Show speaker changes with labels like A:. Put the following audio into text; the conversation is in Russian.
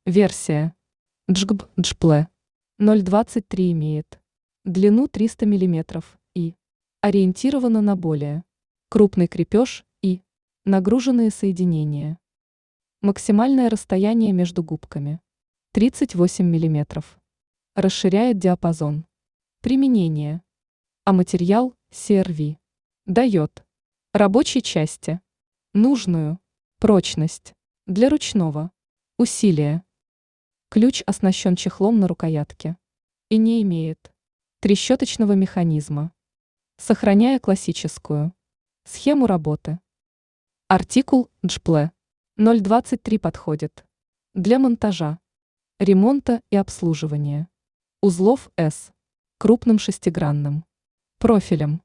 A: Версия. Джгб Джпле 0,23 имеет длину 300 мм и ориентирована на более крупный крепеж и нагруженные соединения. Максимальное расстояние между губками 38 мм. Расширяет диапазон. Применение. А материал CRV дает рабочей части нужную прочность для ручного усилия. Ключ оснащен чехлом на рукоятке и не имеет трещоточного механизма, сохраняя классическую схему работы. Артикул Джпле 0,23 подходит для монтажа, ремонта и обслуживания узлов с крупным шестигранным профилем.